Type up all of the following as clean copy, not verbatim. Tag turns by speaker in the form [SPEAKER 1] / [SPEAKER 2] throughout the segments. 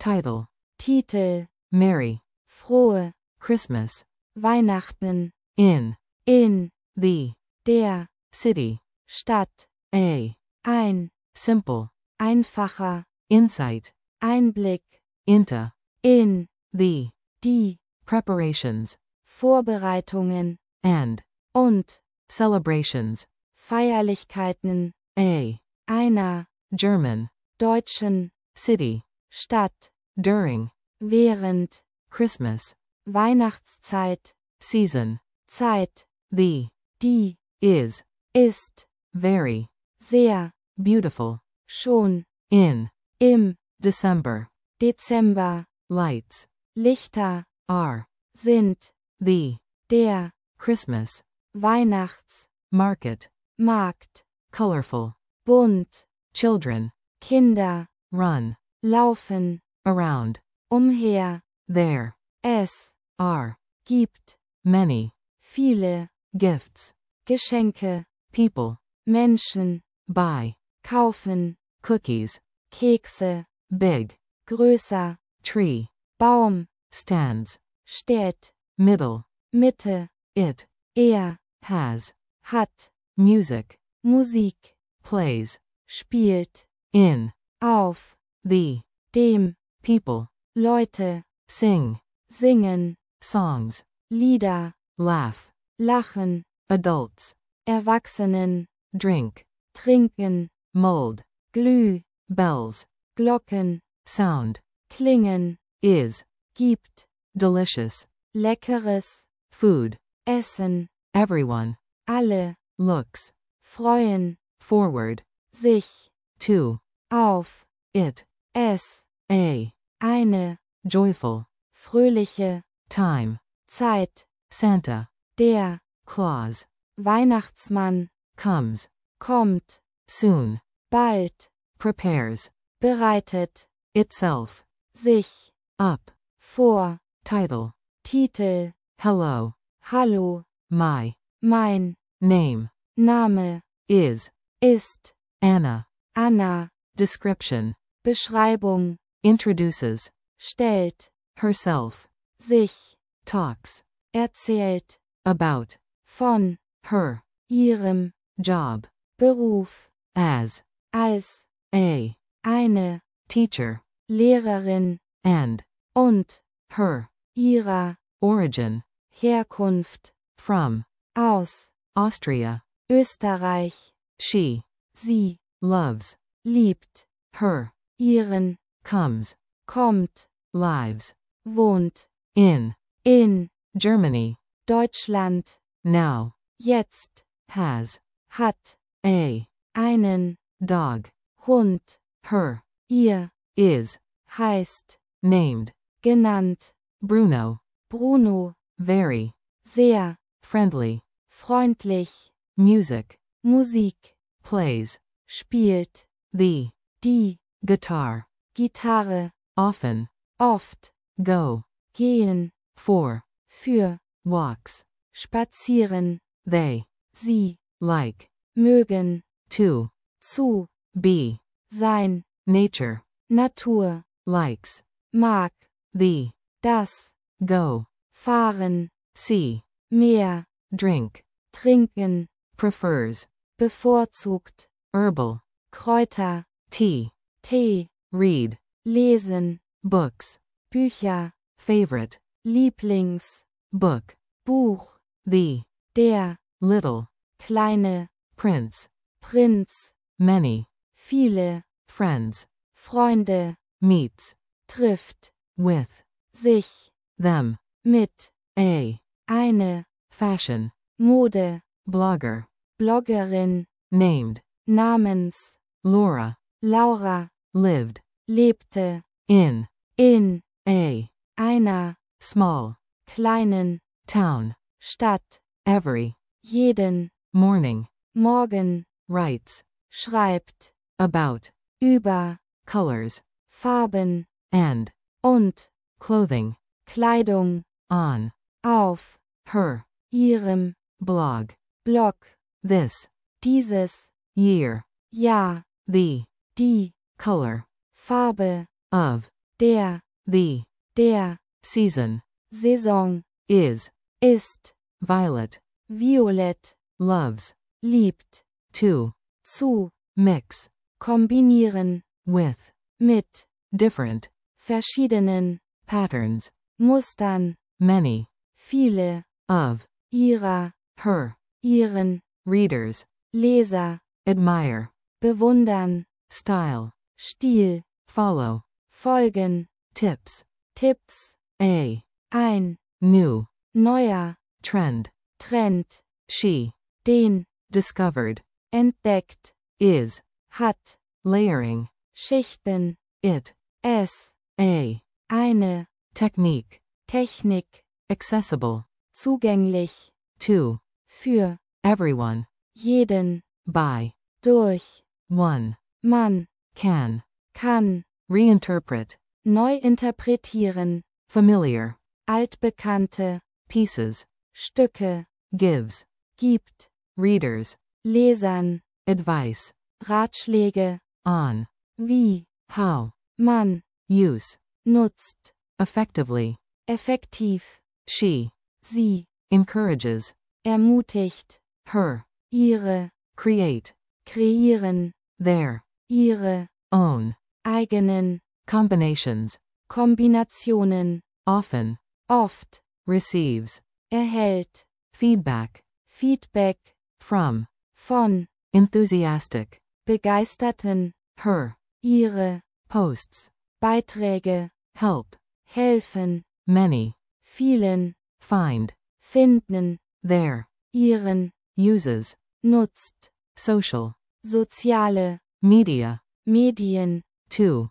[SPEAKER 1] Title.
[SPEAKER 2] Titel,
[SPEAKER 1] Merry
[SPEAKER 2] frohe,
[SPEAKER 1] Christmas.
[SPEAKER 2] Weihnachten,
[SPEAKER 1] In
[SPEAKER 2] in,
[SPEAKER 1] the
[SPEAKER 2] der,
[SPEAKER 1] city.
[SPEAKER 2] Stadt,
[SPEAKER 1] A
[SPEAKER 2] ein,
[SPEAKER 1] simple
[SPEAKER 2] einfacher,
[SPEAKER 1] insight
[SPEAKER 2] Einblick,
[SPEAKER 1] into
[SPEAKER 2] in,
[SPEAKER 1] the
[SPEAKER 2] die,
[SPEAKER 1] preparations
[SPEAKER 2] Vorbereitungen,
[SPEAKER 1] and
[SPEAKER 2] und,
[SPEAKER 1] celebrations.
[SPEAKER 2] Feierlichkeiten,
[SPEAKER 1] A
[SPEAKER 2] einer,
[SPEAKER 1] German
[SPEAKER 2] deutschen,
[SPEAKER 1] city
[SPEAKER 2] Stadt,
[SPEAKER 1] during
[SPEAKER 2] während,
[SPEAKER 1] Christmas
[SPEAKER 2] Weihnachtszeit,
[SPEAKER 1] season.
[SPEAKER 2] Zeit,
[SPEAKER 1] The
[SPEAKER 2] die,
[SPEAKER 1] is
[SPEAKER 2] ist,
[SPEAKER 1] very
[SPEAKER 2] sehr,
[SPEAKER 1] beautiful.
[SPEAKER 2] schon,
[SPEAKER 1] In
[SPEAKER 2] im,
[SPEAKER 1] December.
[SPEAKER 2] Dezember,
[SPEAKER 1] Lights
[SPEAKER 2] Lichter,
[SPEAKER 1] are
[SPEAKER 2] sind,
[SPEAKER 1] the
[SPEAKER 2] der,
[SPEAKER 1] Christmas
[SPEAKER 2] Weihnachts,
[SPEAKER 1] market.
[SPEAKER 2] Markt,
[SPEAKER 1] Colorful
[SPEAKER 2] bunt,
[SPEAKER 1] children
[SPEAKER 2] Kinder,
[SPEAKER 1] run
[SPEAKER 2] laufen,
[SPEAKER 1] around.
[SPEAKER 2] umher,
[SPEAKER 1] There
[SPEAKER 2] es,
[SPEAKER 1] are
[SPEAKER 2] gibt,
[SPEAKER 1] many
[SPEAKER 2] viele,
[SPEAKER 1] gifts.
[SPEAKER 2] Geschenke,
[SPEAKER 1] People
[SPEAKER 2] Menschen,
[SPEAKER 1] buy
[SPEAKER 2] kaufen,
[SPEAKER 1] cookies.
[SPEAKER 2] Kekse,
[SPEAKER 1] Big
[SPEAKER 2] größer,
[SPEAKER 1] tree
[SPEAKER 2] Baum,
[SPEAKER 1] stands.
[SPEAKER 2] steht,
[SPEAKER 1] Middle
[SPEAKER 2] Mitte,
[SPEAKER 1] it
[SPEAKER 2] er,
[SPEAKER 1] has
[SPEAKER 2] hat,
[SPEAKER 1] music.
[SPEAKER 2] Musik,
[SPEAKER 1] Plays
[SPEAKER 2] spielt,
[SPEAKER 1] in
[SPEAKER 2] auf,
[SPEAKER 1] the
[SPEAKER 2] dem,
[SPEAKER 1] people
[SPEAKER 2] Leute,
[SPEAKER 1] sing
[SPEAKER 2] singen,
[SPEAKER 1] songs.
[SPEAKER 2] Lieder,
[SPEAKER 1] Laugh
[SPEAKER 2] lachen,
[SPEAKER 1] adults
[SPEAKER 2] Erwachsenen,
[SPEAKER 1] drink.
[SPEAKER 2] trinken,
[SPEAKER 1] Mold
[SPEAKER 2] Glüh,
[SPEAKER 1] bells
[SPEAKER 2] Glocken,
[SPEAKER 1] sound.
[SPEAKER 2] klingen,
[SPEAKER 1] Is
[SPEAKER 2] gibt,
[SPEAKER 1] delicious.
[SPEAKER 2] leckeres,
[SPEAKER 1] Food.
[SPEAKER 2] essen,
[SPEAKER 1] Everyone
[SPEAKER 2] alle,
[SPEAKER 1] looks
[SPEAKER 2] freuen,
[SPEAKER 1] forward
[SPEAKER 2] sich,
[SPEAKER 1] to
[SPEAKER 2] auf,
[SPEAKER 1] it.
[SPEAKER 2] es,
[SPEAKER 1] A
[SPEAKER 2] eine,
[SPEAKER 1] joyful
[SPEAKER 2] fröhliche,
[SPEAKER 1] time.
[SPEAKER 2] Zeit,
[SPEAKER 1] Santa
[SPEAKER 2] der,
[SPEAKER 1] Claus
[SPEAKER 2] Weihnachtsmann,
[SPEAKER 1] comes
[SPEAKER 2] kommt,
[SPEAKER 1] soon.
[SPEAKER 2] bald,
[SPEAKER 1] Prepares
[SPEAKER 2] bereitet,
[SPEAKER 1] itself
[SPEAKER 2] sich,
[SPEAKER 1] up.
[SPEAKER 2] vor,
[SPEAKER 1] Title.
[SPEAKER 2] Titel,
[SPEAKER 1] Hello.
[SPEAKER 2] hallo,
[SPEAKER 1] My
[SPEAKER 2] mein,
[SPEAKER 1] name
[SPEAKER 2] Name,
[SPEAKER 1] is
[SPEAKER 2] ist,
[SPEAKER 1] Anna.
[SPEAKER 2] Anna,
[SPEAKER 1] Description
[SPEAKER 2] Beschreibung,
[SPEAKER 1] introduces
[SPEAKER 2] stellt,
[SPEAKER 1] herself.
[SPEAKER 2] sich,
[SPEAKER 1] Talks
[SPEAKER 2] erzählt,
[SPEAKER 1] about
[SPEAKER 2] von,
[SPEAKER 1] her
[SPEAKER 2] ihrem,
[SPEAKER 1] job
[SPEAKER 2] Beruf,
[SPEAKER 1] as
[SPEAKER 2] als,
[SPEAKER 1] a
[SPEAKER 2] eine,
[SPEAKER 1] teacher
[SPEAKER 2] Lehrerin,
[SPEAKER 1] and
[SPEAKER 2] und,
[SPEAKER 1] her
[SPEAKER 2] ihrer,
[SPEAKER 1] origin
[SPEAKER 2] Herkunft,
[SPEAKER 1] from
[SPEAKER 2] aus,
[SPEAKER 1] Austria.
[SPEAKER 2] Österreich,
[SPEAKER 1] She
[SPEAKER 2] sie,
[SPEAKER 1] loves
[SPEAKER 2] liebt,
[SPEAKER 1] her
[SPEAKER 2] ihren,
[SPEAKER 1] comes
[SPEAKER 2] kommt,
[SPEAKER 1] lives
[SPEAKER 2] wohnt,
[SPEAKER 1] in
[SPEAKER 2] in,
[SPEAKER 1] Germany
[SPEAKER 2] Deutschland,
[SPEAKER 1] now
[SPEAKER 2] jetzt,
[SPEAKER 1] has
[SPEAKER 2] hat,
[SPEAKER 1] a
[SPEAKER 2] einen,
[SPEAKER 1] dog.
[SPEAKER 2] Hund,
[SPEAKER 1] Her
[SPEAKER 2] ihr,
[SPEAKER 1] is
[SPEAKER 2] heißt,
[SPEAKER 1] named
[SPEAKER 2] genannt,
[SPEAKER 1] Bruno.
[SPEAKER 2] Bruno,
[SPEAKER 1] Very
[SPEAKER 2] sehr,
[SPEAKER 1] friendly.
[SPEAKER 2] freundlich,
[SPEAKER 1] Music
[SPEAKER 2] Musik,
[SPEAKER 1] plays
[SPEAKER 2] spielt,
[SPEAKER 1] the
[SPEAKER 2] die,
[SPEAKER 1] guitar.
[SPEAKER 2] Gitarre,
[SPEAKER 1] Often
[SPEAKER 2] oft,
[SPEAKER 1] go
[SPEAKER 2] gehen,
[SPEAKER 1] for
[SPEAKER 2] für,
[SPEAKER 1] walks.
[SPEAKER 2] spazieren,
[SPEAKER 1] They
[SPEAKER 2] sie,
[SPEAKER 1] like
[SPEAKER 2] mögen,
[SPEAKER 1] to
[SPEAKER 2] zu,
[SPEAKER 1] be.
[SPEAKER 2] sein,
[SPEAKER 1] Nature
[SPEAKER 2] Natur,
[SPEAKER 1] likes
[SPEAKER 2] mag,
[SPEAKER 1] the
[SPEAKER 2] das,
[SPEAKER 1] go.
[SPEAKER 2] fahren,
[SPEAKER 1] See
[SPEAKER 2] mehr,
[SPEAKER 1] drink.
[SPEAKER 2] trinken,
[SPEAKER 1] Prefers
[SPEAKER 2] bevorzugt,
[SPEAKER 1] herbal.
[SPEAKER 2] Kräuter,
[SPEAKER 1] Tea.
[SPEAKER 2] Tee,
[SPEAKER 1] Read
[SPEAKER 2] lesen,
[SPEAKER 1] books.
[SPEAKER 2] Bücher,
[SPEAKER 1] Favorite
[SPEAKER 2] Lieblings,
[SPEAKER 1] book.
[SPEAKER 2] Buch,
[SPEAKER 1] The
[SPEAKER 2] der,
[SPEAKER 1] little
[SPEAKER 2] kleine,
[SPEAKER 1] prince.
[SPEAKER 2] Prinz,
[SPEAKER 1] Many
[SPEAKER 2] viele,
[SPEAKER 1] friends.
[SPEAKER 2] Freunde,
[SPEAKER 1] Meets
[SPEAKER 2] trifft,
[SPEAKER 1] with
[SPEAKER 2] sich,
[SPEAKER 1] them.
[SPEAKER 2] mit,
[SPEAKER 1] A
[SPEAKER 2] eine,
[SPEAKER 1] fashion
[SPEAKER 2] Mode,
[SPEAKER 1] blogger
[SPEAKER 2] Bloggerin,
[SPEAKER 1] named
[SPEAKER 2] namens,
[SPEAKER 1] Laura
[SPEAKER 2] Laura,
[SPEAKER 1] lived
[SPEAKER 2] lebte,
[SPEAKER 1] in
[SPEAKER 2] in,
[SPEAKER 1] a
[SPEAKER 2] einer,
[SPEAKER 1] small
[SPEAKER 2] kleinen,
[SPEAKER 1] town.
[SPEAKER 2] Stadt,
[SPEAKER 1] Every
[SPEAKER 2] jeden,
[SPEAKER 1] morning
[SPEAKER 2] Morgen,
[SPEAKER 1] writes
[SPEAKER 2] schreibt,
[SPEAKER 1] about
[SPEAKER 2] über,
[SPEAKER 1] colors
[SPEAKER 2] Farben,
[SPEAKER 1] and
[SPEAKER 2] und,
[SPEAKER 1] clothing
[SPEAKER 2] Kleidung,
[SPEAKER 1] on
[SPEAKER 2] auf,
[SPEAKER 1] her
[SPEAKER 2] ihrem,
[SPEAKER 1] blog.
[SPEAKER 2] Blog,
[SPEAKER 1] This
[SPEAKER 2] dieses,
[SPEAKER 1] year
[SPEAKER 2] Jahr,
[SPEAKER 1] the
[SPEAKER 2] die,
[SPEAKER 1] color
[SPEAKER 2] Farbe,
[SPEAKER 1] of
[SPEAKER 2] der,
[SPEAKER 1] the,
[SPEAKER 2] der,
[SPEAKER 1] season,
[SPEAKER 2] Saison,
[SPEAKER 1] is,
[SPEAKER 2] ist,
[SPEAKER 1] violet,
[SPEAKER 2] violett,
[SPEAKER 1] loves,
[SPEAKER 2] liebt,
[SPEAKER 1] to,
[SPEAKER 2] zu,
[SPEAKER 1] mix,
[SPEAKER 2] kombinieren,
[SPEAKER 1] with,
[SPEAKER 2] mit,
[SPEAKER 1] different,
[SPEAKER 2] verschiedenen,
[SPEAKER 1] patterns,
[SPEAKER 2] Mustern,
[SPEAKER 1] many,
[SPEAKER 2] viele,
[SPEAKER 1] of,
[SPEAKER 2] ihrer,
[SPEAKER 1] her,
[SPEAKER 2] ihren,
[SPEAKER 1] readers,
[SPEAKER 2] Leser,
[SPEAKER 1] admire,
[SPEAKER 2] bewundern,
[SPEAKER 1] style,
[SPEAKER 2] Stil,
[SPEAKER 1] follow,
[SPEAKER 2] folgen,
[SPEAKER 1] tips,
[SPEAKER 2] Tipps,
[SPEAKER 1] a,
[SPEAKER 2] ein,
[SPEAKER 1] new,
[SPEAKER 2] neuer,
[SPEAKER 1] trend,
[SPEAKER 2] Trend,
[SPEAKER 1] she,
[SPEAKER 2] den,
[SPEAKER 1] discovered,
[SPEAKER 2] entdeckt,
[SPEAKER 1] is,
[SPEAKER 2] hat,
[SPEAKER 1] layering,
[SPEAKER 2] Schichten,
[SPEAKER 1] it,
[SPEAKER 2] es,
[SPEAKER 1] a,
[SPEAKER 2] eine,
[SPEAKER 1] technique,
[SPEAKER 2] Technik,
[SPEAKER 1] accessible,
[SPEAKER 2] zugänglich,
[SPEAKER 1] to,
[SPEAKER 2] für,
[SPEAKER 1] everyone,
[SPEAKER 2] jeden,
[SPEAKER 1] by,
[SPEAKER 2] durch,
[SPEAKER 1] one,
[SPEAKER 2] man,
[SPEAKER 1] can,
[SPEAKER 2] kann,
[SPEAKER 1] reinterpret,
[SPEAKER 2] neu interpretieren,
[SPEAKER 1] familiar,
[SPEAKER 2] altbekannte,
[SPEAKER 1] pieces,
[SPEAKER 2] Stücke,
[SPEAKER 1] gives,
[SPEAKER 2] gibt,
[SPEAKER 1] readers,
[SPEAKER 2] Lesern,
[SPEAKER 1] advice,
[SPEAKER 2] Ratschläge,
[SPEAKER 1] on,
[SPEAKER 2] wie,
[SPEAKER 1] how,
[SPEAKER 2] man,
[SPEAKER 1] use,
[SPEAKER 2] nutzt,
[SPEAKER 1] effectively,
[SPEAKER 2] effektiv,
[SPEAKER 1] she,
[SPEAKER 2] sie,
[SPEAKER 1] encourages,
[SPEAKER 2] ermutigt,
[SPEAKER 1] her,
[SPEAKER 2] ihre,
[SPEAKER 1] create,
[SPEAKER 2] kreieren,
[SPEAKER 1] their,
[SPEAKER 2] ihre,
[SPEAKER 1] own,
[SPEAKER 2] eigenen,
[SPEAKER 1] combinations,
[SPEAKER 2] Kombinationen,
[SPEAKER 1] often,
[SPEAKER 2] oft,
[SPEAKER 1] receives,
[SPEAKER 2] erhält,
[SPEAKER 1] feedback,
[SPEAKER 2] Feedback,
[SPEAKER 1] from,
[SPEAKER 2] von,
[SPEAKER 1] enthusiastic,
[SPEAKER 2] begeisterten,
[SPEAKER 1] her,
[SPEAKER 2] ihre,
[SPEAKER 1] posts,
[SPEAKER 2] Beiträge,
[SPEAKER 1] help,
[SPEAKER 2] helfen,
[SPEAKER 1] many,
[SPEAKER 2] vielen,
[SPEAKER 1] find,
[SPEAKER 2] finden,
[SPEAKER 1] their,
[SPEAKER 2] ihren,
[SPEAKER 1] uses,
[SPEAKER 2] nutzt,
[SPEAKER 1] social,
[SPEAKER 2] soziale,
[SPEAKER 1] media,
[SPEAKER 2] Medien,
[SPEAKER 1] to,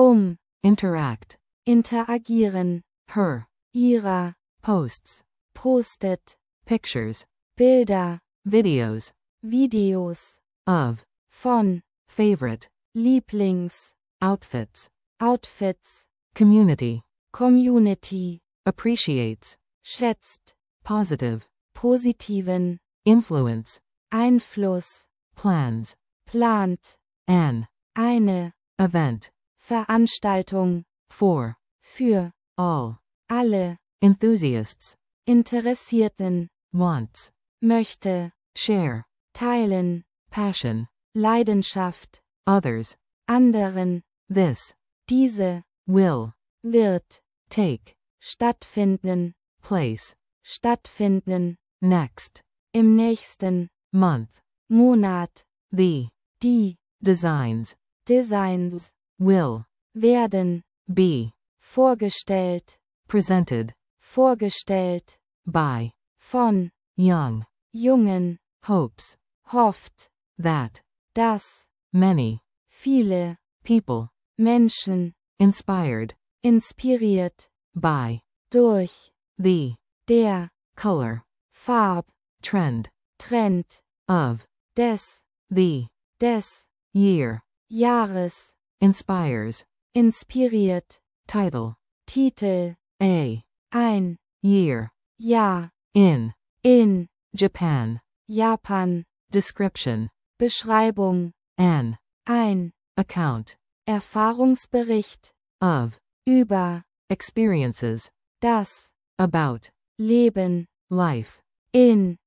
[SPEAKER 2] interact, interagieren,
[SPEAKER 1] her,
[SPEAKER 2] ihrer,
[SPEAKER 1] posts,
[SPEAKER 2] postet,
[SPEAKER 1] pictures,
[SPEAKER 2] Bilder,
[SPEAKER 1] videos,
[SPEAKER 2] Videos,
[SPEAKER 1] of,
[SPEAKER 2] von,
[SPEAKER 1] favorite,
[SPEAKER 2] Lieblings,
[SPEAKER 1] outfits,
[SPEAKER 2] Outfits,
[SPEAKER 1] community,
[SPEAKER 2] Community,
[SPEAKER 1] appreciates,
[SPEAKER 2] schätzt,
[SPEAKER 1] positive,
[SPEAKER 2] positiven,
[SPEAKER 1] influence,
[SPEAKER 2] Einfluss,
[SPEAKER 1] plans,
[SPEAKER 2] plant,
[SPEAKER 1] an,
[SPEAKER 2] eine,
[SPEAKER 1] event,
[SPEAKER 2] Veranstaltung,
[SPEAKER 1] for,
[SPEAKER 2] für,
[SPEAKER 1] all,
[SPEAKER 2] alle,
[SPEAKER 1] enthusiasts,
[SPEAKER 2] Interessierten,
[SPEAKER 1] wants,
[SPEAKER 2] möchte,
[SPEAKER 1] share,
[SPEAKER 2] teilen,
[SPEAKER 1] passion,
[SPEAKER 2] Leidenschaft,
[SPEAKER 1] others,
[SPEAKER 2] anderen,
[SPEAKER 1] this,
[SPEAKER 2] diese,
[SPEAKER 1] will,
[SPEAKER 2] wird,
[SPEAKER 1] take,
[SPEAKER 2] stattfinden,
[SPEAKER 1] place,
[SPEAKER 2] stattfinden,
[SPEAKER 1] next,
[SPEAKER 2] im nächsten,
[SPEAKER 1] month,
[SPEAKER 2] Monat,
[SPEAKER 1] the,
[SPEAKER 2] die,
[SPEAKER 1] designs,
[SPEAKER 2] Designs,
[SPEAKER 1] will,
[SPEAKER 2] werden,
[SPEAKER 1] be,
[SPEAKER 2] vorgestellt,
[SPEAKER 1] presented,
[SPEAKER 2] vorgestellt,
[SPEAKER 1] by,
[SPEAKER 2] von,
[SPEAKER 1] young,
[SPEAKER 2] Jungen,
[SPEAKER 1] hopes,
[SPEAKER 2] hofft,
[SPEAKER 1] that,
[SPEAKER 2] dass,
[SPEAKER 1] many,
[SPEAKER 2] viele,
[SPEAKER 1] people,
[SPEAKER 2] Menschen,
[SPEAKER 1] inspired,
[SPEAKER 2] inspiriert,
[SPEAKER 1] by,
[SPEAKER 2] durch,
[SPEAKER 1] the,
[SPEAKER 2] der,
[SPEAKER 1] color,
[SPEAKER 2] Farb,
[SPEAKER 1] trend,
[SPEAKER 2] Trend,
[SPEAKER 1] of,
[SPEAKER 2] des,
[SPEAKER 1] the,
[SPEAKER 2] des,
[SPEAKER 1] year,
[SPEAKER 2] Jahres,
[SPEAKER 1] inspires,
[SPEAKER 2] inspiriert,
[SPEAKER 1] title,
[SPEAKER 2] Titel,
[SPEAKER 1] a,
[SPEAKER 2] ein,
[SPEAKER 1] year,
[SPEAKER 2] Jahr,
[SPEAKER 1] in,
[SPEAKER 2] in,
[SPEAKER 1] Japan,
[SPEAKER 2] Japan,
[SPEAKER 1] description,
[SPEAKER 2] Beschreibung,
[SPEAKER 1] an,
[SPEAKER 2] ein,
[SPEAKER 1] account,
[SPEAKER 2] Erfahrungsbericht,
[SPEAKER 1] of,
[SPEAKER 2] über,
[SPEAKER 1] experiences,
[SPEAKER 2] das,
[SPEAKER 1] about,
[SPEAKER 2] Leben,
[SPEAKER 1] life,
[SPEAKER 2] in,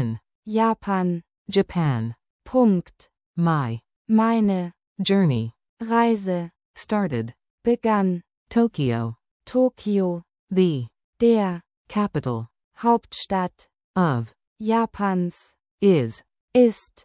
[SPEAKER 2] Japan,
[SPEAKER 1] Japan,
[SPEAKER 2] Punkt,
[SPEAKER 1] my,
[SPEAKER 2] meine,
[SPEAKER 1] journey,
[SPEAKER 2] Reise,
[SPEAKER 1] started,
[SPEAKER 2] begann,
[SPEAKER 1] Tokyo,
[SPEAKER 2] Tokio,
[SPEAKER 1] the,
[SPEAKER 2] der,
[SPEAKER 1] capital,
[SPEAKER 2] Hauptstadt,
[SPEAKER 1] of,
[SPEAKER 2] Japans,
[SPEAKER 1] is,
[SPEAKER 2] ist,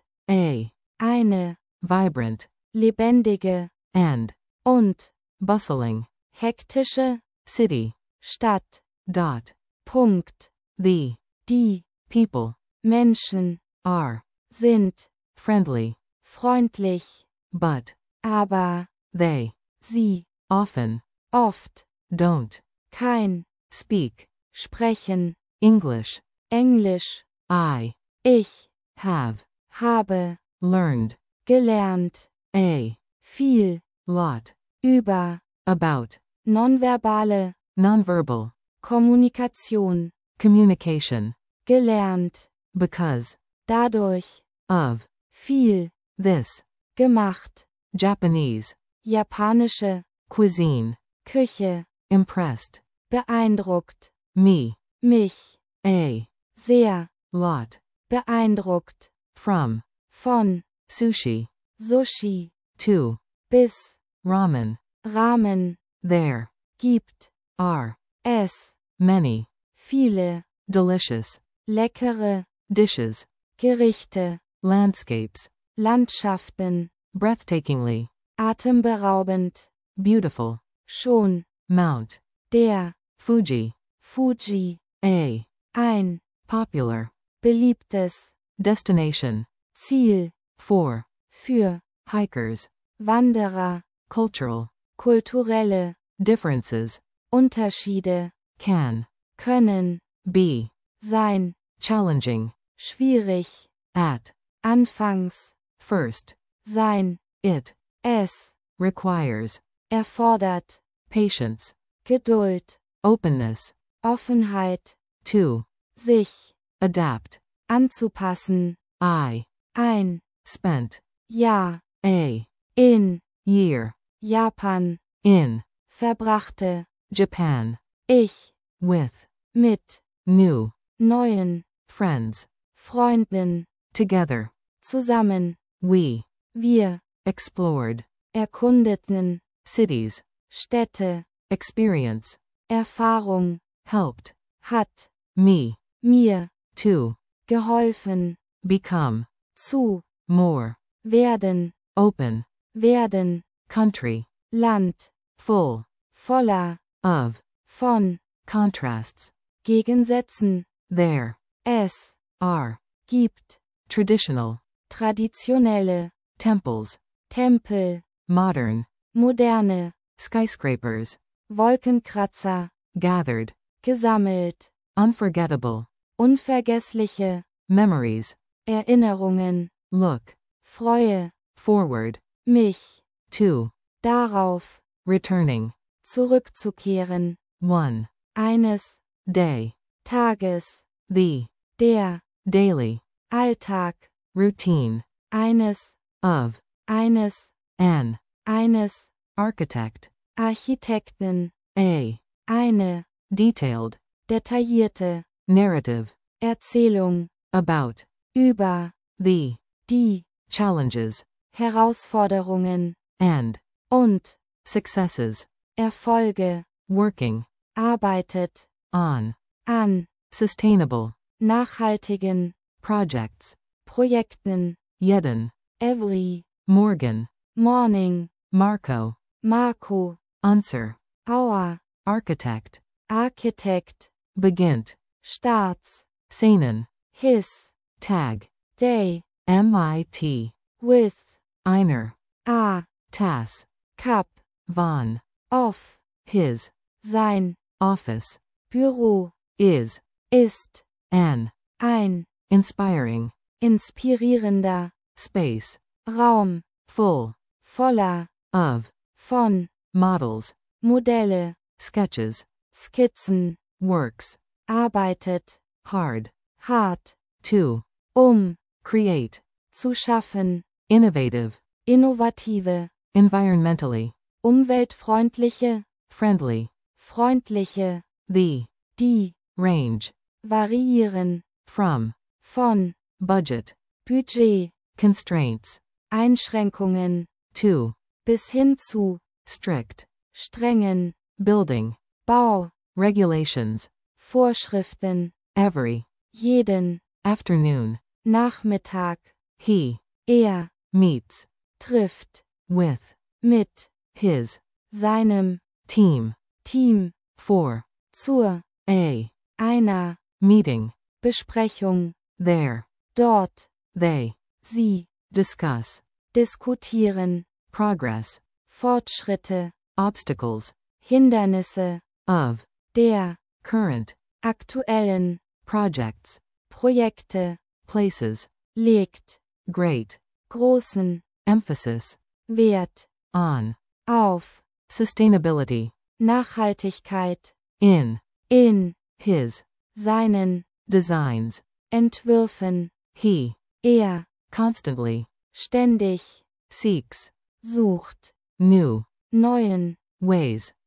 [SPEAKER 1] eine, vibrant,
[SPEAKER 2] lebendige,
[SPEAKER 1] and,
[SPEAKER 2] und,
[SPEAKER 1] bustling,
[SPEAKER 2] hektische,
[SPEAKER 1] city,
[SPEAKER 2] Stadt,
[SPEAKER 1] dot,
[SPEAKER 2] Punkt,
[SPEAKER 1] the,
[SPEAKER 2] die,
[SPEAKER 1] people,
[SPEAKER 2] Menschen,
[SPEAKER 1] are,
[SPEAKER 2] sind,
[SPEAKER 1] friendly,
[SPEAKER 2] freundlich,
[SPEAKER 1] but,
[SPEAKER 2] aber,
[SPEAKER 1] they,
[SPEAKER 2] sie,
[SPEAKER 1] often,
[SPEAKER 2] oft,
[SPEAKER 1] don't,
[SPEAKER 2] kein,
[SPEAKER 1] speak,
[SPEAKER 2] sprechen,
[SPEAKER 1] English,
[SPEAKER 2] Englisch, ich,
[SPEAKER 1] have,
[SPEAKER 2] habe,
[SPEAKER 1] learned,
[SPEAKER 2] gelernt, viel,
[SPEAKER 1] lot,
[SPEAKER 2] über,
[SPEAKER 1] about,
[SPEAKER 2] nonverbale,
[SPEAKER 1] nonverbal,
[SPEAKER 2] Kommunikation,
[SPEAKER 1] communication,
[SPEAKER 2] gelernt,
[SPEAKER 1] because,
[SPEAKER 2] dadurch,
[SPEAKER 1] of,
[SPEAKER 2] viel,
[SPEAKER 1] this,
[SPEAKER 2] gemacht,
[SPEAKER 1] Japanese,
[SPEAKER 2] japanische,
[SPEAKER 1] cuisine,
[SPEAKER 2] Küche,
[SPEAKER 1] impressed,
[SPEAKER 2] beeindruckt,
[SPEAKER 1] me,
[SPEAKER 2] mich,
[SPEAKER 1] a,
[SPEAKER 2] sehr,
[SPEAKER 1] lot,
[SPEAKER 2] beeindruckt,
[SPEAKER 1] from,
[SPEAKER 2] von,
[SPEAKER 1] sushi,
[SPEAKER 2] Sushi,
[SPEAKER 1] to,
[SPEAKER 2] bis,
[SPEAKER 1] ramen,
[SPEAKER 2] Ramen,
[SPEAKER 1] there,
[SPEAKER 2] gibt,
[SPEAKER 1] are,
[SPEAKER 2] es,
[SPEAKER 1] many,
[SPEAKER 2] viele,
[SPEAKER 1] delicious,
[SPEAKER 2] leckere,
[SPEAKER 1] dishes,
[SPEAKER 2] Gerichte,
[SPEAKER 1] landscapes,
[SPEAKER 2] Landschaften,
[SPEAKER 1] breathtakingly,
[SPEAKER 2] atemberaubend,
[SPEAKER 1] beautiful,
[SPEAKER 2] schon,
[SPEAKER 1] Mount,
[SPEAKER 2] der,
[SPEAKER 1] Fuji,
[SPEAKER 2] Fuji,
[SPEAKER 1] a,
[SPEAKER 2] ein,
[SPEAKER 1] popular,
[SPEAKER 2] beliebtes,
[SPEAKER 1] destination,
[SPEAKER 2] Ziel,
[SPEAKER 1] for,
[SPEAKER 2] für,
[SPEAKER 1] hikers,
[SPEAKER 2] Wanderer,
[SPEAKER 1] cultural,
[SPEAKER 2] kulturelle,
[SPEAKER 1] differences,
[SPEAKER 2] Unterschiede,
[SPEAKER 1] can,
[SPEAKER 2] können,
[SPEAKER 1] be,
[SPEAKER 2] sein,
[SPEAKER 1] challenging,
[SPEAKER 2] schwierig,
[SPEAKER 1] at,
[SPEAKER 2] anfangs,
[SPEAKER 1] first,
[SPEAKER 2] sein,
[SPEAKER 1] it,
[SPEAKER 2] es,
[SPEAKER 1] requires,
[SPEAKER 2] erfordert,
[SPEAKER 1] patience,
[SPEAKER 2] Geduld,
[SPEAKER 1] openness,
[SPEAKER 2] Offenheit,
[SPEAKER 1] to,
[SPEAKER 2] sich,
[SPEAKER 1] adapt,
[SPEAKER 2] anzupassen, ein,
[SPEAKER 1] spent,
[SPEAKER 2] Jahr,
[SPEAKER 1] a,
[SPEAKER 2] in,
[SPEAKER 1] year,
[SPEAKER 2] Japan,
[SPEAKER 1] in,
[SPEAKER 2] verbrachte,
[SPEAKER 1] Japan,
[SPEAKER 2] ich,
[SPEAKER 1] with,
[SPEAKER 2] mit,
[SPEAKER 1] new,
[SPEAKER 2] neuen,
[SPEAKER 1] friends,
[SPEAKER 2] Freunden,
[SPEAKER 1] together,
[SPEAKER 2] zusammen,
[SPEAKER 1] we,
[SPEAKER 2] wir,
[SPEAKER 1] explored,
[SPEAKER 2] erkundeten,
[SPEAKER 1] cities,
[SPEAKER 2] Städte,
[SPEAKER 1] experience,
[SPEAKER 2] Erfahrung,
[SPEAKER 1] helped,
[SPEAKER 2] hat,
[SPEAKER 1] me,
[SPEAKER 2] mir,
[SPEAKER 1] to,
[SPEAKER 2] geholfen,
[SPEAKER 1] become,
[SPEAKER 2] zu,
[SPEAKER 1] more,
[SPEAKER 2] werden,
[SPEAKER 1] open,
[SPEAKER 2] werden,
[SPEAKER 1] country,
[SPEAKER 2] Land,
[SPEAKER 1] full,
[SPEAKER 2] voller,
[SPEAKER 1] of,
[SPEAKER 2] von,
[SPEAKER 1] contrasts,
[SPEAKER 2] Gegensätzen,
[SPEAKER 1] there,
[SPEAKER 2] es,
[SPEAKER 1] are,
[SPEAKER 2] gibt,
[SPEAKER 1] traditional,
[SPEAKER 2] traditionelle,
[SPEAKER 1] temples,
[SPEAKER 2] Tempel,
[SPEAKER 1] modern,
[SPEAKER 2] moderne,
[SPEAKER 1] skyscrapers,
[SPEAKER 2] Wolkenkratzer,
[SPEAKER 1] gathered,
[SPEAKER 2] gesammelt,
[SPEAKER 1] unforgettable,
[SPEAKER 2] unvergessliche,
[SPEAKER 1] memories,
[SPEAKER 2] Erinnerungen,
[SPEAKER 1] look,
[SPEAKER 2] freue,
[SPEAKER 1] forward,
[SPEAKER 2] mich,
[SPEAKER 1] to,
[SPEAKER 2] darauf,
[SPEAKER 1] returning,
[SPEAKER 2] zurückzukehren,
[SPEAKER 1] one,
[SPEAKER 2] eines,
[SPEAKER 1] day,
[SPEAKER 2] Tages,
[SPEAKER 1] the,
[SPEAKER 2] der,
[SPEAKER 1] daily,
[SPEAKER 2] Alltag,
[SPEAKER 1] routine,
[SPEAKER 2] eines,
[SPEAKER 1] of,
[SPEAKER 2] eines,
[SPEAKER 1] an,
[SPEAKER 2] eines,
[SPEAKER 1] architect,
[SPEAKER 2] Architekten,
[SPEAKER 1] a,
[SPEAKER 2] eine,
[SPEAKER 1] detailed,
[SPEAKER 2] detaillierte,
[SPEAKER 1] narrative,
[SPEAKER 2] Erzählung,
[SPEAKER 1] about,
[SPEAKER 2] über,
[SPEAKER 1] the,
[SPEAKER 2] die,
[SPEAKER 1] challenges,
[SPEAKER 2] Herausforderungen,
[SPEAKER 1] and,
[SPEAKER 2] und,
[SPEAKER 1] successes,
[SPEAKER 2] Erfolge,
[SPEAKER 1] working,
[SPEAKER 2] arbeitet,
[SPEAKER 1] on,
[SPEAKER 2] an,
[SPEAKER 1] sustainable,
[SPEAKER 2] nachhaltigen,
[SPEAKER 1] projects,
[SPEAKER 2] Projekten,
[SPEAKER 1] Jeden,
[SPEAKER 2] every,
[SPEAKER 1] Morgan,
[SPEAKER 2] morning,
[SPEAKER 1] Marco,
[SPEAKER 2] Marco,
[SPEAKER 1] Unser,
[SPEAKER 2] our,
[SPEAKER 1] architect,
[SPEAKER 2] Architekt,
[SPEAKER 1] beginnt,
[SPEAKER 2] starts,
[SPEAKER 1] seinen,
[SPEAKER 2] his,
[SPEAKER 1] tag,
[SPEAKER 2] day,
[SPEAKER 1] mit,
[SPEAKER 2] with,
[SPEAKER 1] einer,
[SPEAKER 2] a,
[SPEAKER 1] tas,
[SPEAKER 2] cup,
[SPEAKER 1] von,
[SPEAKER 2] of,
[SPEAKER 1] his,
[SPEAKER 2] sein,
[SPEAKER 1] office,
[SPEAKER 2] Büro,
[SPEAKER 1] is,
[SPEAKER 2] ist,
[SPEAKER 1] an,
[SPEAKER 2] ein,
[SPEAKER 1] inspiring,
[SPEAKER 2] inspirierender,
[SPEAKER 1] space,
[SPEAKER 2] Raum,
[SPEAKER 1] full,
[SPEAKER 2] voller,
[SPEAKER 1] of,
[SPEAKER 2] von,
[SPEAKER 1] models,
[SPEAKER 2] Modelle,
[SPEAKER 1] sketches,
[SPEAKER 2] Skizzen,
[SPEAKER 1] works,
[SPEAKER 2] arbeitet,
[SPEAKER 1] hard,
[SPEAKER 2] hart,
[SPEAKER 1] to, create,
[SPEAKER 2] zu schaffen,
[SPEAKER 1] innovative,
[SPEAKER 2] innovative,
[SPEAKER 1] environmentally,
[SPEAKER 2] umweltfreundliche,
[SPEAKER 1] friendly,
[SPEAKER 2] freundliche,
[SPEAKER 1] the,
[SPEAKER 2] die,
[SPEAKER 1] range,
[SPEAKER 2] variieren,
[SPEAKER 1] from,
[SPEAKER 2] von,
[SPEAKER 1] budget,
[SPEAKER 2] Budget,
[SPEAKER 1] constraints,
[SPEAKER 2] Einschränkungen,
[SPEAKER 1] to,
[SPEAKER 2] bis hin zu,
[SPEAKER 1] strict,
[SPEAKER 2] strengen,
[SPEAKER 1] building,
[SPEAKER 2] Bau,
[SPEAKER 1] regulations,
[SPEAKER 2] Vorschriften,
[SPEAKER 1] every,
[SPEAKER 2] jeden,
[SPEAKER 1] afternoon,
[SPEAKER 2] Nachmittag,
[SPEAKER 1] he,
[SPEAKER 2] er,
[SPEAKER 1] meets,
[SPEAKER 2] trifft,
[SPEAKER 1] with,
[SPEAKER 2] mit,
[SPEAKER 1] his,
[SPEAKER 2] seinem,
[SPEAKER 1] team,
[SPEAKER 2] Team,
[SPEAKER 1] for,
[SPEAKER 2] zur,
[SPEAKER 1] a,
[SPEAKER 2] einer,
[SPEAKER 1] meeting,
[SPEAKER 2] Besprechung,
[SPEAKER 1] there,
[SPEAKER 2] dort,
[SPEAKER 1] they,
[SPEAKER 2] sie,
[SPEAKER 1] discuss,
[SPEAKER 2] diskutieren,
[SPEAKER 1] progress,
[SPEAKER 2] Fortschritte,
[SPEAKER 1] obstacles,
[SPEAKER 2] Hindernisse,
[SPEAKER 1] of,
[SPEAKER 2] der,
[SPEAKER 1] current,
[SPEAKER 2] aktuellen,
[SPEAKER 1] projects,
[SPEAKER 2] Projekte,
[SPEAKER 1] places,
[SPEAKER 2] legt,
[SPEAKER 1] great,
[SPEAKER 2] großen,
[SPEAKER 1] emphasis,
[SPEAKER 2] Wert,
[SPEAKER 1] on,
[SPEAKER 2] auf,
[SPEAKER 1] sustainability,
[SPEAKER 2] Nachhaltigkeit,
[SPEAKER 1] in,
[SPEAKER 2] in,
[SPEAKER 1] his,
[SPEAKER 2] seinen,
[SPEAKER 1] designs,
[SPEAKER 2] Entwürfen,
[SPEAKER 1] he,
[SPEAKER 2] er,
[SPEAKER 1] constantly,
[SPEAKER 2] ständig,
[SPEAKER 1] seeks,
[SPEAKER 2] sucht,
[SPEAKER 1] new,
[SPEAKER 2] neuen,
[SPEAKER 1] ways,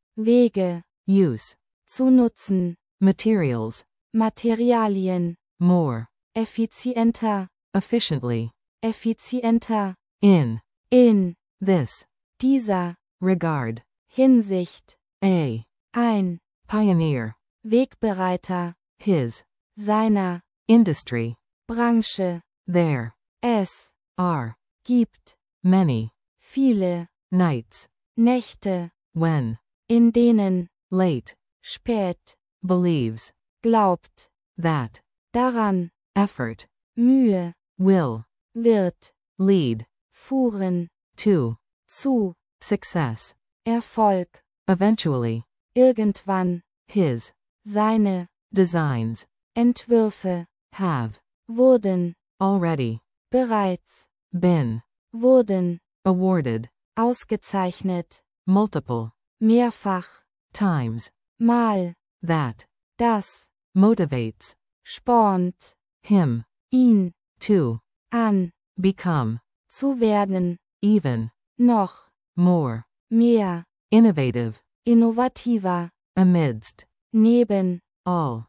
[SPEAKER 2] Wege,
[SPEAKER 1] use,
[SPEAKER 2] zu nutzen,
[SPEAKER 1] materials,
[SPEAKER 2] Materialien,
[SPEAKER 1] more,
[SPEAKER 2] effizienter,
[SPEAKER 1] efficiently,
[SPEAKER 2] effizienter,
[SPEAKER 1] in,
[SPEAKER 2] in,
[SPEAKER 1] this,
[SPEAKER 2] dieser,
[SPEAKER 1] regard,
[SPEAKER 2] Hinsicht,
[SPEAKER 1] a,
[SPEAKER 2] ein,
[SPEAKER 1] pioneer,
[SPEAKER 2] Wegbereiter,
[SPEAKER 1] his,
[SPEAKER 2] seiner,
[SPEAKER 1] industry,
[SPEAKER 2] Branche,
[SPEAKER 1] there,
[SPEAKER 2] es,
[SPEAKER 1] are,
[SPEAKER 2] gibt,
[SPEAKER 1] many,
[SPEAKER 2] viele,
[SPEAKER 1] nights,
[SPEAKER 2] Nächte,
[SPEAKER 1] when,
[SPEAKER 2] in denen,
[SPEAKER 1] late,
[SPEAKER 2] spät,
[SPEAKER 1] believes,
[SPEAKER 2] glaubt,
[SPEAKER 1] that,
[SPEAKER 2] daran,
[SPEAKER 1] effort,
[SPEAKER 2] Mühe,
[SPEAKER 1] will,
[SPEAKER 2] wird,
[SPEAKER 1] lead,
[SPEAKER 2] fuhren,
[SPEAKER 1] to,
[SPEAKER 2] zu,
[SPEAKER 1] success,
[SPEAKER 2] Erfolg,
[SPEAKER 1] eventually,
[SPEAKER 2] irgendwann,
[SPEAKER 1] his,
[SPEAKER 2] seine,
[SPEAKER 1] designs,
[SPEAKER 2] Entwürfe,
[SPEAKER 1] have,
[SPEAKER 2] wurden,
[SPEAKER 1] already,
[SPEAKER 2] bereits,
[SPEAKER 1] been,
[SPEAKER 2] wurden,
[SPEAKER 1] awarded,
[SPEAKER 2] ausgezeichnet,
[SPEAKER 1] multiple,
[SPEAKER 2] mehrfach,
[SPEAKER 1] times,
[SPEAKER 2] mal,
[SPEAKER 1] that,
[SPEAKER 2] das,
[SPEAKER 1] motivates,
[SPEAKER 2] spornt,
[SPEAKER 1] him,
[SPEAKER 2] ihn,
[SPEAKER 1] to,
[SPEAKER 2] an,
[SPEAKER 1] become,
[SPEAKER 2] zu werden,
[SPEAKER 1] even,
[SPEAKER 2] noch,
[SPEAKER 1] more,
[SPEAKER 2] mehr,
[SPEAKER 1] innovative,
[SPEAKER 2] innovativer,
[SPEAKER 1] amidst,
[SPEAKER 2] neben,
[SPEAKER 1] all,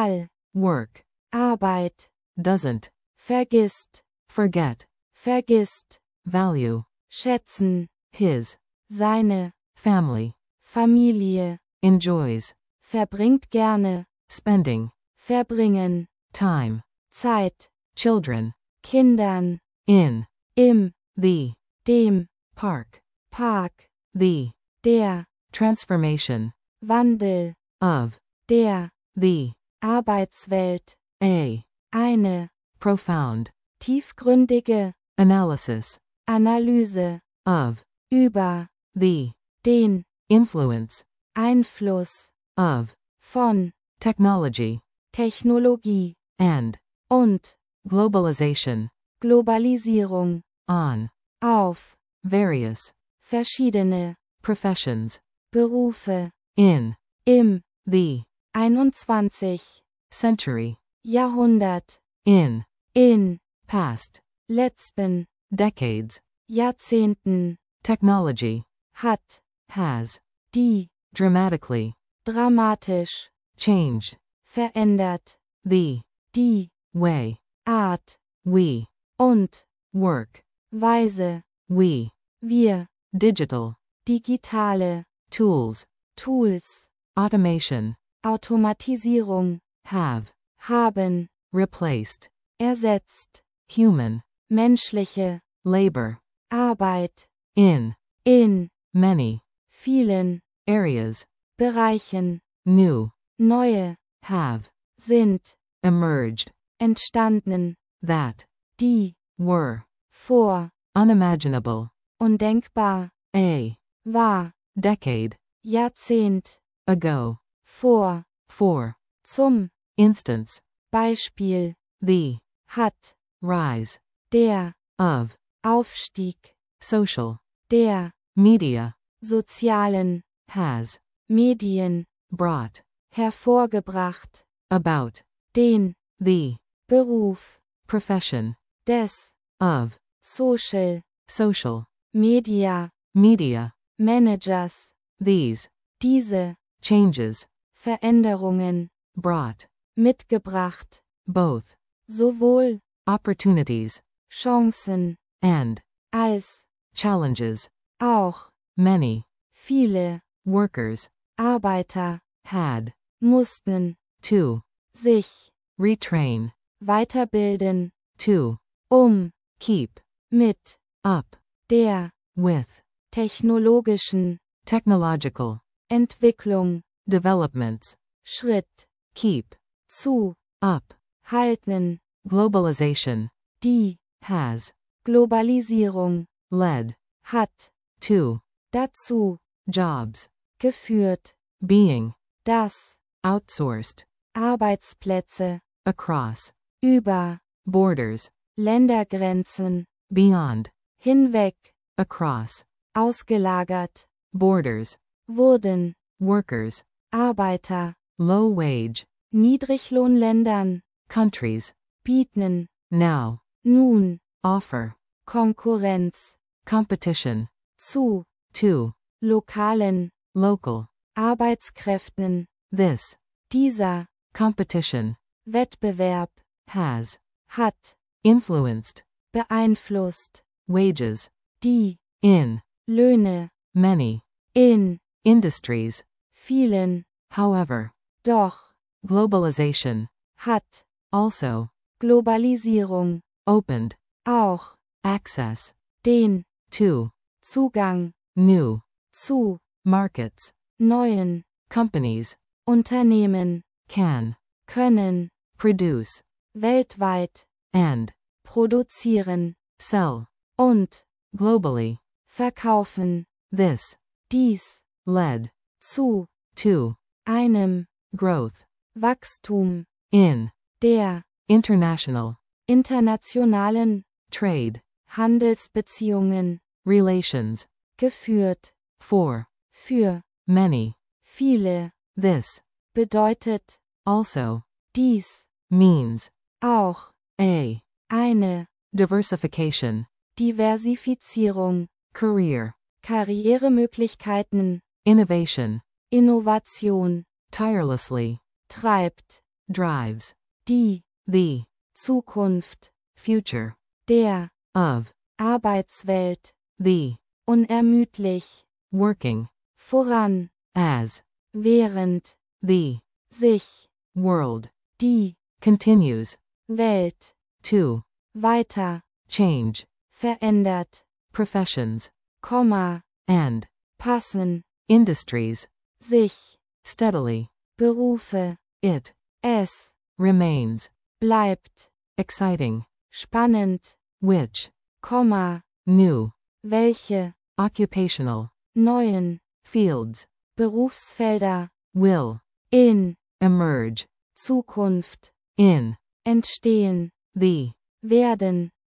[SPEAKER 2] work, Arbeit,
[SPEAKER 1] doesn't,
[SPEAKER 2] vergisst,
[SPEAKER 1] forget,
[SPEAKER 2] vergisst,
[SPEAKER 1] value,
[SPEAKER 2] schätzen,
[SPEAKER 1] his,
[SPEAKER 2] seine,
[SPEAKER 1] family,
[SPEAKER 2] Familie,
[SPEAKER 1] enjoys,
[SPEAKER 2] verbringt gerne,
[SPEAKER 1] spending,
[SPEAKER 2] verbringen,
[SPEAKER 1] time,
[SPEAKER 2] Zeit,
[SPEAKER 1] children,
[SPEAKER 2] Kindern,
[SPEAKER 1] in,
[SPEAKER 2] im,
[SPEAKER 1] the,
[SPEAKER 2] dem,
[SPEAKER 1] park,
[SPEAKER 2] Park,
[SPEAKER 1] the,
[SPEAKER 2] der,
[SPEAKER 1] transformation,
[SPEAKER 2] Wandel,
[SPEAKER 1] of,
[SPEAKER 2] der,
[SPEAKER 1] the,
[SPEAKER 2] Arbeitswelt,
[SPEAKER 1] a,
[SPEAKER 2] eine,
[SPEAKER 1] profound,
[SPEAKER 2] tiefgründige,
[SPEAKER 1] analysis,
[SPEAKER 2] Analyse,
[SPEAKER 1] of,
[SPEAKER 2] über,
[SPEAKER 1] the,
[SPEAKER 2] den,
[SPEAKER 1] influence,
[SPEAKER 2] Einfluss,
[SPEAKER 1] of,
[SPEAKER 2] von,
[SPEAKER 1] technology,
[SPEAKER 2] Technologie,
[SPEAKER 1] and,
[SPEAKER 2] und,
[SPEAKER 1] globalization,
[SPEAKER 2] Globalisierung,
[SPEAKER 1] on,
[SPEAKER 2] auf,
[SPEAKER 1] various,
[SPEAKER 2] verschiedene,
[SPEAKER 1] professions,
[SPEAKER 2] Berufe,
[SPEAKER 1] in,
[SPEAKER 2] im,
[SPEAKER 1] the,
[SPEAKER 2] 21.
[SPEAKER 1] century,
[SPEAKER 2] Jahrhundert,
[SPEAKER 1] in,
[SPEAKER 2] in,
[SPEAKER 1] past,
[SPEAKER 2] letzten,
[SPEAKER 1] decades,
[SPEAKER 2] Jahrzehnten,
[SPEAKER 1] technology,
[SPEAKER 2] hat,
[SPEAKER 1] has,
[SPEAKER 2] die,
[SPEAKER 1] dramatically,
[SPEAKER 2] dramatisch,
[SPEAKER 1] changed,
[SPEAKER 2] verändert,
[SPEAKER 1] the,
[SPEAKER 2] die,
[SPEAKER 1] way,
[SPEAKER 2] Art,
[SPEAKER 1] we,
[SPEAKER 2] und,
[SPEAKER 1] work,
[SPEAKER 2] Weise,
[SPEAKER 1] we,
[SPEAKER 2] wir,
[SPEAKER 1] digital,
[SPEAKER 2] digitale,
[SPEAKER 1] tools,
[SPEAKER 2] Tools,
[SPEAKER 1] automation,
[SPEAKER 2] Automatisierung,
[SPEAKER 1] have,
[SPEAKER 2] haben,
[SPEAKER 1] replaced,
[SPEAKER 2] ersetzt,
[SPEAKER 1] human,
[SPEAKER 2] menschliche,
[SPEAKER 1] labor,
[SPEAKER 2] Arbeit,
[SPEAKER 1] in,
[SPEAKER 2] many, vielen,
[SPEAKER 1] areas,
[SPEAKER 2] Bereichen,
[SPEAKER 1] new,
[SPEAKER 2] neue,
[SPEAKER 1] have,
[SPEAKER 2] sind,
[SPEAKER 1] emerged,
[SPEAKER 2] entstanden,
[SPEAKER 1] that,
[SPEAKER 2] die,
[SPEAKER 1] were,
[SPEAKER 2] vor,
[SPEAKER 1] unimaginable,
[SPEAKER 2] undenkbar, war,
[SPEAKER 1] decade,
[SPEAKER 2] Jahrzehnt,
[SPEAKER 1] ago,
[SPEAKER 2] vor,
[SPEAKER 1] for,
[SPEAKER 2] zum,
[SPEAKER 1] instance,
[SPEAKER 2] Beispiel,
[SPEAKER 1] the,
[SPEAKER 2] hat,
[SPEAKER 1] rise,
[SPEAKER 2] der,
[SPEAKER 1] of,
[SPEAKER 2] Aufstieg,
[SPEAKER 1] social,
[SPEAKER 2] der,
[SPEAKER 1] media,
[SPEAKER 2] sozialen,
[SPEAKER 1] has,
[SPEAKER 2] Medien,
[SPEAKER 1] brought,
[SPEAKER 2] hervorgebracht,
[SPEAKER 1] about,
[SPEAKER 2] den,
[SPEAKER 1] the,
[SPEAKER 2] Beruf,
[SPEAKER 1] profession,
[SPEAKER 2] des,
[SPEAKER 1] of,
[SPEAKER 2] Social,
[SPEAKER 1] social,
[SPEAKER 2] Media,
[SPEAKER 1] media,
[SPEAKER 2] Managers,
[SPEAKER 1] these,
[SPEAKER 2] diese,
[SPEAKER 1] changes,
[SPEAKER 2] Veränderungen,
[SPEAKER 1] brought,
[SPEAKER 2] mitgebracht,
[SPEAKER 1] both,
[SPEAKER 2] sowohl,
[SPEAKER 1] opportunities,
[SPEAKER 2] Chancen,
[SPEAKER 1] and,
[SPEAKER 2] als,
[SPEAKER 1] challenges,
[SPEAKER 2] auch,
[SPEAKER 1] many,
[SPEAKER 2] viele,
[SPEAKER 1] workers,
[SPEAKER 2] Arbeiter,
[SPEAKER 1] had,
[SPEAKER 2] mussten,
[SPEAKER 1] to,
[SPEAKER 2] sich,
[SPEAKER 1] retrain,
[SPEAKER 2] weiterbilden,
[SPEAKER 1] to,
[SPEAKER 2] keep,
[SPEAKER 1] mit,
[SPEAKER 2] up,
[SPEAKER 1] der,
[SPEAKER 2] with,
[SPEAKER 1] technologischen,
[SPEAKER 2] technological,
[SPEAKER 1] Entwicklung,
[SPEAKER 2] developments,
[SPEAKER 1] Schritt,
[SPEAKER 2] keep,
[SPEAKER 1] zu,
[SPEAKER 2] up,
[SPEAKER 1] halten,
[SPEAKER 2] globalization,
[SPEAKER 1] die,
[SPEAKER 2] has,
[SPEAKER 1] Globalisierung,
[SPEAKER 2] led,
[SPEAKER 1] hat,
[SPEAKER 2] to,
[SPEAKER 1] dazu,
[SPEAKER 2] jobs,
[SPEAKER 1] geführt,
[SPEAKER 2] being,
[SPEAKER 1] das,
[SPEAKER 2] outsourced,
[SPEAKER 1] Arbeitsplätze,
[SPEAKER 2] across,
[SPEAKER 1] über,
[SPEAKER 2] borders,
[SPEAKER 1] Ländergrenzen,
[SPEAKER 2] beyond,
[SPEAKER 1] hinweg,
[SPEAKER 2] across,
[SPEAKER 1] ausgelagert,
[SPEAKER 2] borders,
[SPEAKER 1] wurden,
[SPEAKER 2] workers,
[SPEAKER 1] Arbeiter,
[SPEAKER 2] low wage,
[SPEAKER 1] Niedriglohnländern,
[SPEAKER 2] countries,
[SPEAKER 1] bieten,
[SPEAKER 2] now,
[SPEAKER 1] nun,
[SPEAKER 2] offer,
[SPEAKER 1] Konkurrenz,
[SPEAKER 2] competition,
[SPEAKER 1] zu,
[SPEAKER 2] to,
[SPEAKER 1] lokalen,
[SPEAKER 2] local,
[SPEAKER 1] Arbeitskräften,
[SPEAKER 2] this,
[SPEAKER 1] dieser,
[SPEAKER 2] competition,
[SPEAKER 1] Wettbewerb,
[SPEAKER 2] has,
[SPEAKER 1] hat,
[SPEAKER 2] influenced,
[SPEAKER 1] beeinflusst,
[SPEAKER 2] wages,
[SPEAKER 1] die,
[SPEAKER 2] in,
[SPEAKER 1] Löhne,
[SPEAKER 2] many,
[SPEAKER 1] in,
[SPEAKER 2] industries,
[SPEAKER 1] vielen,
[SPEAKER 2] however,
[SPEAKER 1] doch,
[SPEAKER 2] globalization,
[SPEAKER 1] hat,
[SPEAKER 2] also,
[SPEAKER 1] Globalisierung,
[SPEAKER 2] opened,
[SPEAKER 1] auch,
[SPEAKER 2] access,
[SPEAKER 1] den,
[SPEAKER 2] to,
[SPEAKER 1] Zugang,
[SPEAKER 2] new,
[SPEAKER 1] zu,
[SPEAKER 2] markets,
[SPEAKER 1] neuen,
[SPEAKER 2] companies,
[SPEAKER 1] Unternehmen,
[SPEAKER 2] can,
[SPEAKER 1] können,
[SPEAKER 2] produce,
[SPEAKER 1] weltweit,
[SPEAKER 2] and,
[SPEAKER 1] produzieren,
[SPEAKER 2] sell,
[SPEAKER 1] und,
[SPEAKER 2] globally,
[SPEAKER 1] verkaufen,
[SPEAKER 2] this,
[SPEAKER 1] dies,
[SPEAKER 2] led,
[SPEAKER 1] zu,
[SPEAKER 2] to,
[SPEAKER 1] einem,
[SPEAKER 2] growth,
[SPEAKER 1] Wachstum,
[SPEAKER 2] in,
[SPEAKER 1] der,
[SPEAKER 2] international,
[SPEAKER 1] internationalen,
[SPEAKER 2] trade,
[SPEAKER 1] Handelsbeziehungen,
[SPEAKER 2] relations,
[SPEAKER 1] geführt,
[SPEAKER 2] for,
[SPEAKER 1] für,
[SPEAKER 2] many,
[SPEAKER 1] viele,
[SPEAKER 2] this,
[SPEAKER 1] bedeutet,
[SPEAKER 2] also,
[SPEAKER 1] dies,
[SPEAKER 2] means,
[SPEAKER 1] auch,
[SPEAKER 2] a,
[SPEAKER 1] eine,
[SPEAKER 2] diversification,
[SPEAKER 1] Diversifizierung,
[SPEAKER 2] career,
[SPEAKER 1] Karrieremöglichkeiten,
[SPEAKER 2] innovation,
[SPEAKER 1] Innovation,
[SPEAKER 2] tirelessly,
[SPEAKER 1] treibt,
[SPEAKER 2] drives,
[SPEAKER 1] die,
[SPEAKER 2] the,
[SPEAKER 1] Zukunft,
[SPEAKER 2] future,
[SPEAKER 1] der,
[SPEAKER 2] of,
[SPEAKER 1] Arbeitswelt,
[SPEAKER 2] the,
[SPEAKER 1] unermüdlich,
[SPEAKER 2] working,
[SPEAKER 1] voran,
[SPEAKER 2] as,
[SPEAKER 1] während,
[SPEAKER 2] the,
[SPEAKER 1] sich,
[SPEAKER 2] world,
[SPEAKER 1] die,
[SPEAKER 2] continues,
[SPEAKER 1] Welt,
[SPEAKER 2] to,
[SPEAKER 1] weiter,
[SPEAKER 2] change,
[SPEAKER 1] verändert,
[SPEAKER 2] professions,
[SPEAKER 1] Komma,
[SPEAKER 2] and,
[SPEAKER 1] passen,
[SPEAKER 2] industries,
[SPEAKER 1] sich,
[SPEAKER 2] steadily,
[SPEAKER 1] Berufe,
[SPEAKER 2] it,
[SPEAKER 1] es,
[SPEAKER 2] remains,
[SPEAKER 1] bleibt,
[SPEAKER 2] exciting,
[SPEAKER 1] spannend,
[SPEAKER 2] which,
[SPEAKER 1] Komma,
[SPEAKER 2] new,
[SPEAKER 1] welche,
[SPEAKER 2] occupational,
[SPEAKER 1] neuen,
[SPEAKER 2] fields,
[SPEAKER 1] Berufsfelder,
[SPEAKER 2] will,
[SPEAKER 1] in,
[SPEAKER 2] emerge,
[SPEAKER 1] Zukunft,
[SPEAKER 2] in,
[SPEAKER 1] entstehen,
[SPEAKER 2] the,
[SPEAKER 1] werden,